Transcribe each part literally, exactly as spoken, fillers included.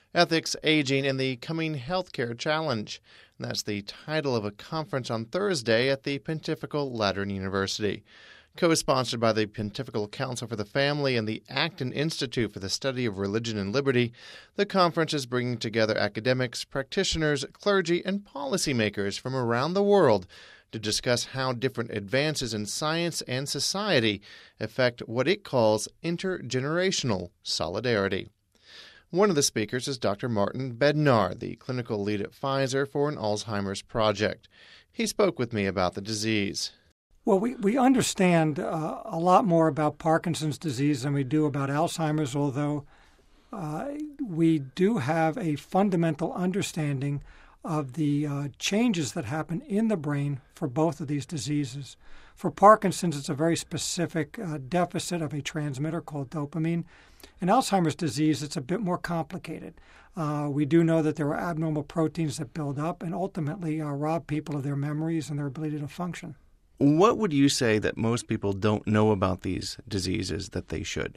Ethics, Aging, and the Coming Healthcare Challenge. And that's the title of a conference on Thursday at the Pontifical Lateran University. Co-sponsored by the Pontifical Council for the Family and the Acton Institute for the Study of Religion and Liberty, the conference is bringing together academics, practitioners, clergy, and policymakers from around the world to discuss how different advances in science and society affect what it calls intergenerational solidarity. One of the speakers is Doctor Martin Bednar, the clinical lead at Pfizer for an Alzheimer's project. He spoke with me about the disease. Well, we, we understand uh, a lot more about Parkinson's disease than we do about Alzheimer's, although uh, we do have a fundamental understanding of the uh, changes that happen in the brain for both of these diseases. For Parkinson's, it's a very specific uh, deficit of a transmitter called dopamine. In Alzheimer's disease, it's a bit more complicated. Uh, we do know that there are abnormal proteins that build up and ultimately uh, rob people of their memories and their ability to function. What would you say that most people don't know about these diseases that they should?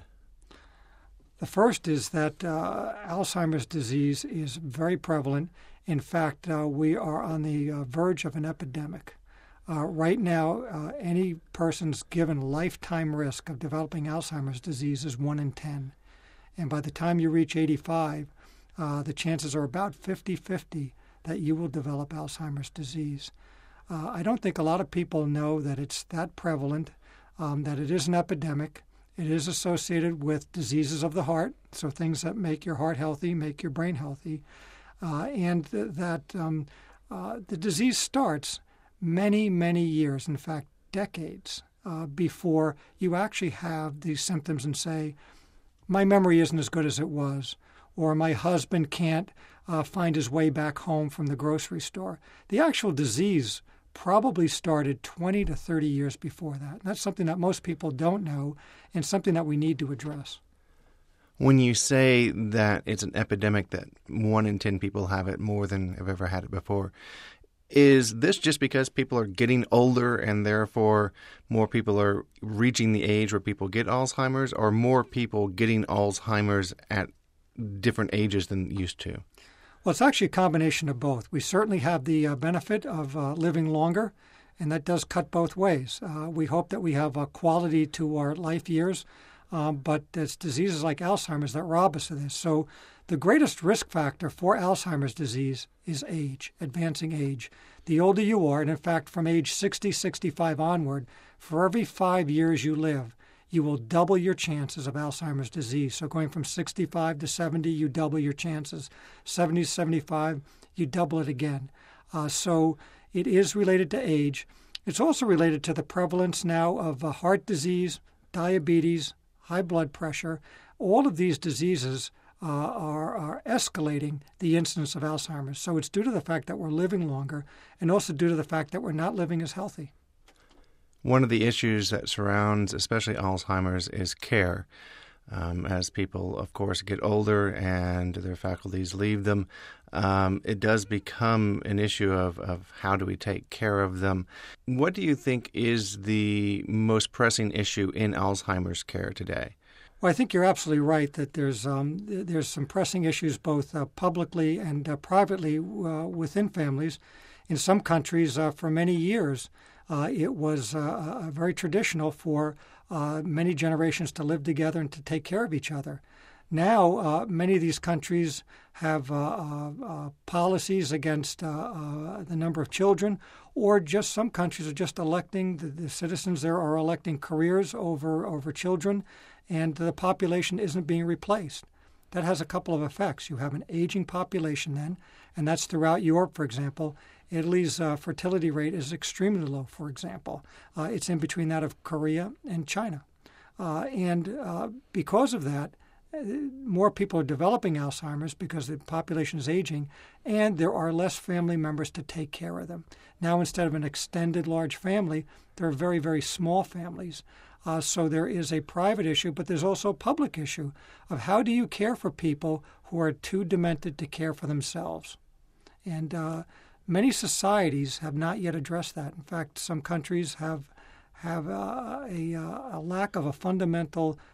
The first is that uh, Alzheimer's disease is very prevalent. In fact, uh, we are on the uh, verge of an epidemic. Uh, right now, uh, any person's given lifetime risk of developing Alzheimer's disease is one in ten. And by the time you reach eighty-five, uh, the chances are about fifty-fifty that you will develop Alzheimer's disease. Uh, I don't think a lot of people know that it's that prevalent, um, that it is an epidemic. It is associated with diseases of the heart, so things that make your heart healthy, make your brain healthy, uh, and th- that um, uh, the disease starts many, many years, in fact, decades, uh, before you actually have these symptoms and say, my memory isn't as good as it was, or my husband can't uh, find his way back home from the grocery store. The actual disease probably started twenty to thirty years before that. And that's something that most people don't know and something that we need to address. When you say that it's an epidemic, that one in ten people have it more than have ever had it before, is this just because people are getting older and therefore more people are reaching the age where people get Alzheimer's, or more people getting Alzheimer's at different ages than used to? Well, it's actually a combination of both. We certainly have the uh, benefit of uh, living longer, and that does cut both ways. Uh, we hope that we have a quality to our life years, um, but it's diseases like Alzheimer's that rob us of this. So the greatest risk factor for Alzheimer's disease is age, advancing age. The older you are, and in fact from age sixty, sixty-five onward, for every five years you live, you will double your chances of Alzheimer's disease. So going from sixty-five to seventy, you double your chances. seventy to seventy-five, you double it again. Uh, so it is related to age. It's also related to the prevalence now of uh, heart disease, diabetes, high blood pressure. All of these diseases uh, are, are escalating the incidence of Alzheimer's. So it's due to the fact that we're living longer and also due to the fact that we're not living as healthy. One of the issues that surrounds especially Alzheimer's is care. Um, as people, of course, get older and their faculties leave them, um, it does become an issue of, of how do we take care of them. What do you think is the most pressing issue in Alzheimer's care today? Well, I think you're absolutely right that there's um, there's some pressing issues both uh, publicly and uh, privately uh, within families. In some countries, uh, for many years, Uh, it was uh, uh, very traditional for uh, many generations to live together and to take care of each other. Now, uh, many of these countries have uh, uh, uh, policies against uh, uh, the number of children, or just some countries are just electing, the, the citizens there are electing careers over, over children, and the population isn't being replaced. That has a couple of effects. You have an aging population then, and that's throughout Europe, for example. Italy's uh, fertility rate is extremely low, for example. Uh, it's in between that of Korea and China. Uh, and uh, because of that, more people are developing Alzheimer's because the population is aging, and there are less family members to take care of them. Now, instead of an extended large family, there are very, very small families. Uh, so there is a private issue, but there's also a public issue of how do you care for people who are too demented to care for themselves. And uh, many societies have not yet addressed that. In fact, some countries have have uh, a, a lack of a fundamental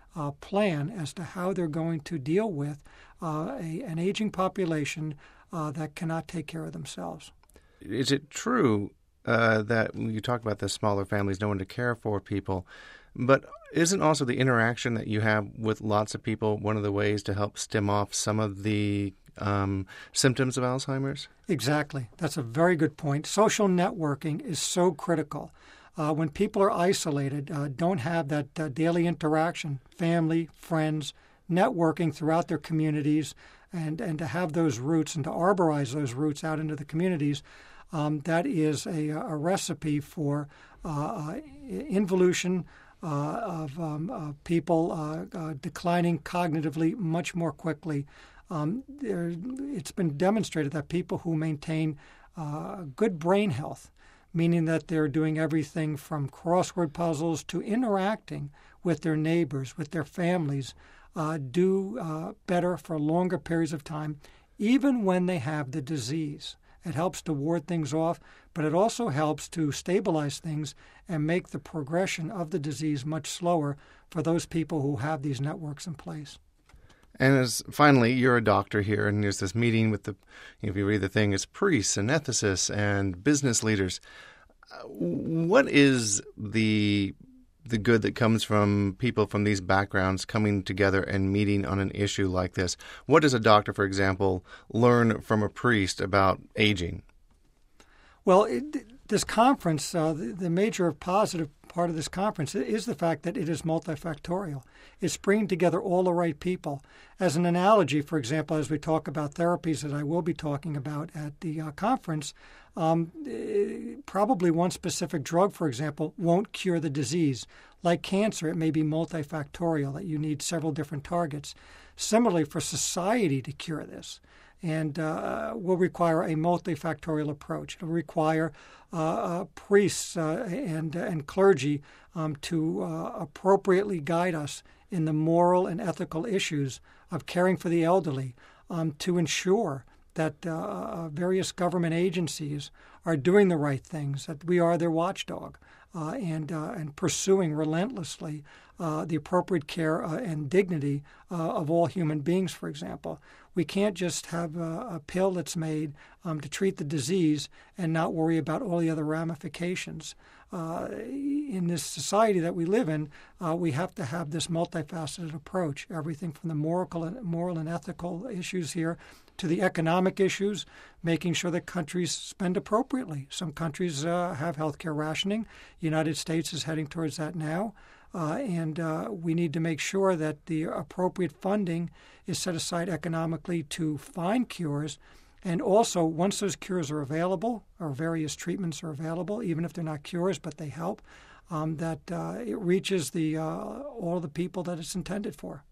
uh, plan as to how they're going to deal with uh, a, an aging population uh, that cannot take care of themselves. Is it true uh, that when you talk about the smaller families, no one to care for people, but isn't also the interaction that you have with lots of people one of the ways to help stem off some of the um, symptoms of Alzheimer's? Exactly. That's a very good point. Social networking is so critical. Uh, when people are isolated, uh, don't have that uh, daily interaction, family, friends, networking throughout their communities, and, and to have those roots and to arborize those roots out into the communities, um, that is a, a recipe for uh, involution uh, of um, uh, people uh, uh, declining cognitively much more quickly. Um, there, it's been demonstrated that people who maintain uh, good brain health, meaning that they're doing everything from crossword puzzles to interacting with their neighbors, with their families, uh, do uh, better for longer periods of time, even when they have the disease. It helps to ward things off, but it also helps to stabilize things and make the progression of the disease much slower for those people who have these networks in place. And as finally, you're a doctor here, and there's this meeting with the, you know, if you read the thing, it's priests and ethicists and business leaders. Uh, what is the the good that comes from people from these backgrounds coming together and meeting on an issue like this? What does a doctor, for example, learn from a priest about aging? Well, it, this conference, uh, the, the major positive part of this conference is the fact that it is multifactorial. It's bringing together all the right people. As an analogy, for example, as we talk about therapies that I will be talking about at the uh, conference, um, probably one specific drug, for example, won't cure the disease. Like cancer, it may be multifactorial, that you need several different targets. Similarly, for society to cure this, and uh, will require a multifactorial approach. It will require uh, uh, priests uh, and, and clergy um, to uh, appropriately guide us in the moral and ethical issues of caring for the elderly, um, to ensure that uh, various government agencies are doing the right things, that we are their watchdog, uh, and, uh, and pursuing relentlessly uh, the appropriate care uh, and dignity uh, of all human beings, for example. We can't just have a, a pill that's made um, to treat the disease and not worry about all the other ramifications. Uh, in this society that we live in, uh, we have to have this multifaceted approach, everything from the moral and, moral and ethical issues here to the economic issues, making sure that countries spend appropriately. Some countries uh, have healthcare rationing. The United States is heading towards that now. Uh, and uh, we need to make sure that the appropriate funding is set aside economically to find cures. And also, once those cures are available, or various treatments are available, even if they're not cures, but they help, um, that uh, it reaches the uh, all the people that it's intended for.